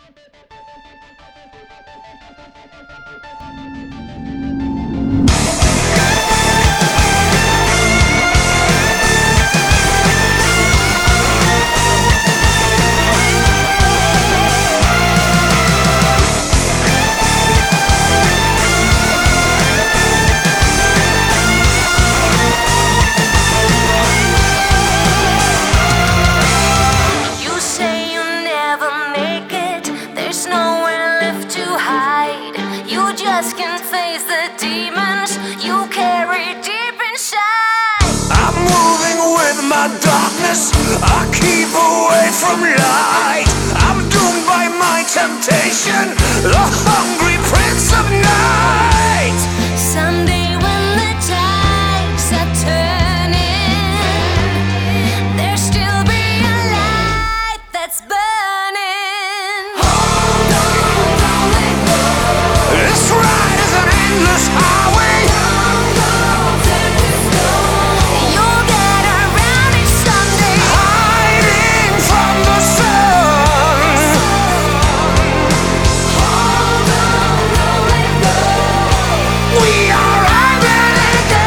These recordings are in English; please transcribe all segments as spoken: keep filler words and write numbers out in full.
You say you'll never make it, there's nowhere left to hide. You just can't face the demons you carry deep inside. I'm moving with my darkness, I keep away from light. I'm doomed by my temptation, the hungry prince of night. Someday when the tides are turning, there'll still be a light that's burning. Hold on, don't let go. This ride is an endless highway. Don't go, take it slow. You'll get around it someday. Hiding from the sun. Hold on, don't let go. We are America.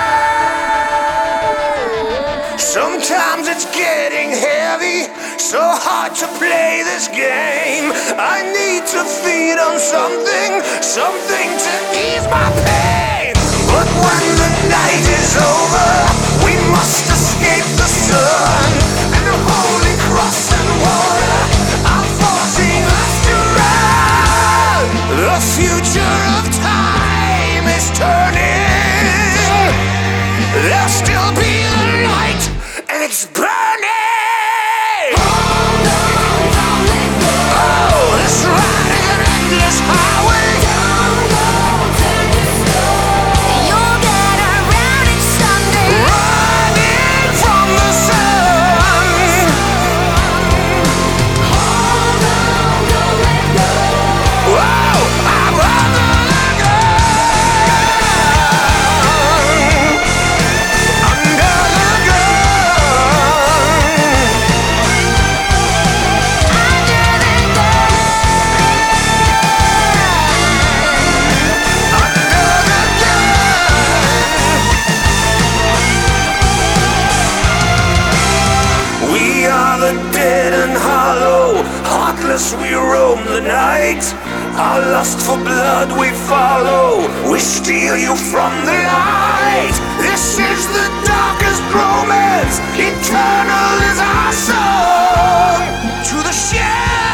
Sometimes it's getting heavy, so hard to play this game. I need to feed on something, something to ease my pain. But when the night is over, we must escape the sun. And the holy cross and water are forcing us to run. The future of time is turning. There'll still be the light, and it's burning. Hold on, don't let go. Oh, this ride is an endless highway. Don't go, take it slow. You'll get around it someday. Running from the sun. Hold on, don't let go. Whoa, I'm under the gun. Under the gun. Under the gun. Under the gun. We are the dead and hollow, heartless we roam the night. Our lust for blood we follow, we steal you from the light. This is the darkest romance, eternal is our song. To the shadow.